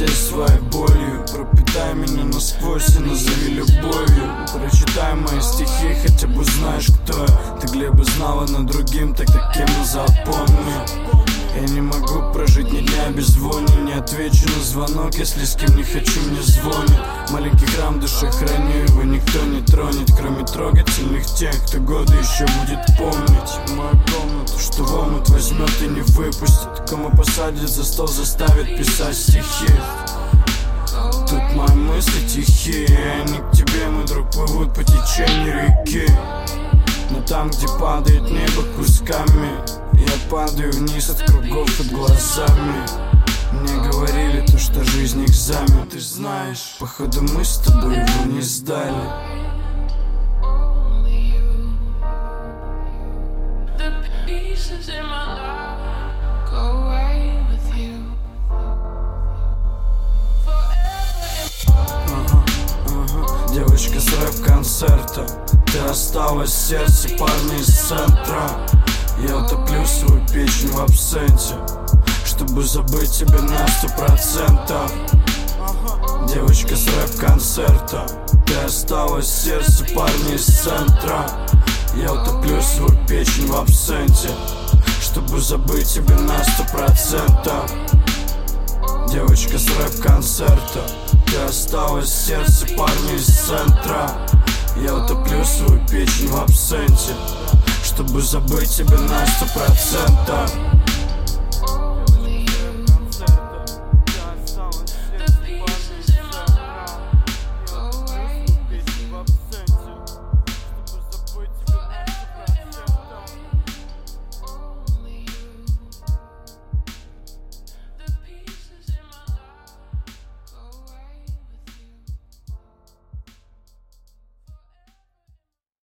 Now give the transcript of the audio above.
всей своей болью. Пропитай меня насквозь и назови любовью. Прочитай мои стихи, хотя бы знаешь, кто я. Ты Глеба знала, но другим тогда кем я запомню. Я не могу прожить ни дня без вони. Не отвечу на звонок, если с кем не хочу, мне звонят. Маленький храм в душе храню, его никто не тронет, кроме трогательных тех, кто годы еще будет помнить. Мою комнату, что в омут возьмет и не выпустит, кому посадит за стол, заставит писать стихи. Тут мои мысли тихие, они к тебе, мой друг, плывут по течению реки. Но там, где падает небо кусками, я падаю вниз от кругов под глазами. Мне говорили то, что жизнь экзамен. Ты знаешь, походу мы с тобой его не сдали. Девочка с рэп-концерта, ты осталась в сердце парня из центра. Я утоплю свою печень в абсенте, чтобы забыть тебя на 100%. Девочка с рэп-концерта, ты осталась в сердце парня из центра. Я утоплю свою печень в абсенте, чтобы забыть тебя на 100%. Девочка с рэп-концерта, ты осталась в сердце парня из центра. Я утоплю свою печень в абсенте, чтобы забыть тебя на 100%.